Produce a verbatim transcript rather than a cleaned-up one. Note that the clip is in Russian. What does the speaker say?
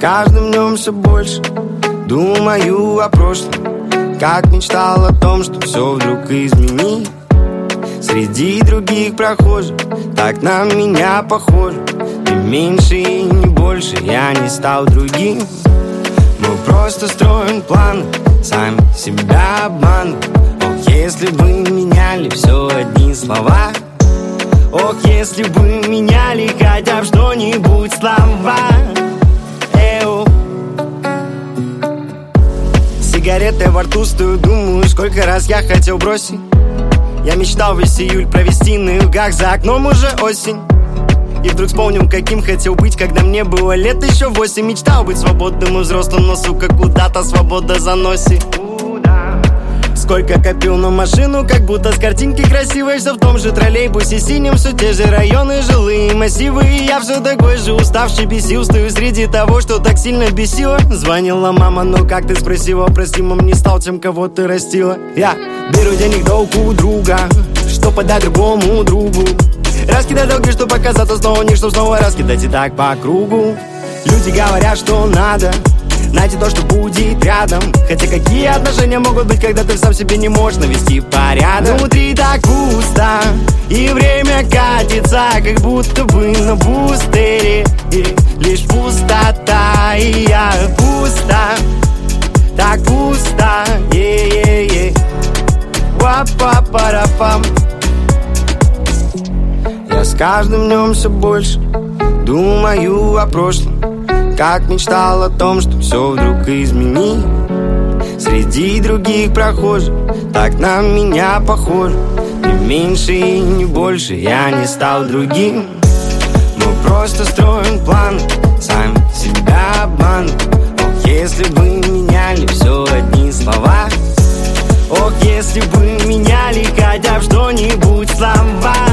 каждым днем все больше думаю о прошлом, как мечтал о том, что все вдруг изменить. Среди других прохожих так на меня похожи. Не меньше и не больше, я не стал другим. Мы просто строим планы, сами себя обманываем. Ох, если бы меняли все одни слова. Ох, если бы меняли хотя бы что-нибудь слова. Эу. Сигареты во рту стою, думаю, сколько раз я хотел бросить. Я мечтал весь июль провести на югах, за окном уже осень. И вдруг вспомнил, каким хотел быть, когда мне было лет еще восемь. Мечтал быть свободным и взрослым, но, сука, куда-то свобода заносит. Сколько копил на машину, как будто с картинки красивой. Все в том же троллейбусе синим, все те же районы, жилые массивы. И я все такой же уставший, бесил. Стою среди того, что так сильно бесило. Звонила мама, но как ты спросила? Прости, мам, не стал тем, кого ты растила. Я беру денег долг у друга, что подать другому другу. Раскидать долги, что показаться снова не, что снова раскидать и так по кругу. Люди говорят, что надо найти то, что будет рядом. Хотя какие отношения могут быть, когда ты сам себе не можешь навести порядок? Внутри так пусто, и время катится, как будто бы на бустере. И лишь пустота, и я пусто, так пусто, е-е-е. Ва-па-па-ра-пам. Я с каждым днем все больше думаю о прошлом, как мечтал о том, что все вдруг изменить. Среди других прохожих так на меня похожи. Не меньше и не больше, я не стал другим. Мы просто строим планы, сами себя обманываем. Ох, если бы меняли все одни слова. Ох, если бы меняли хотя бы что-нибудь слова.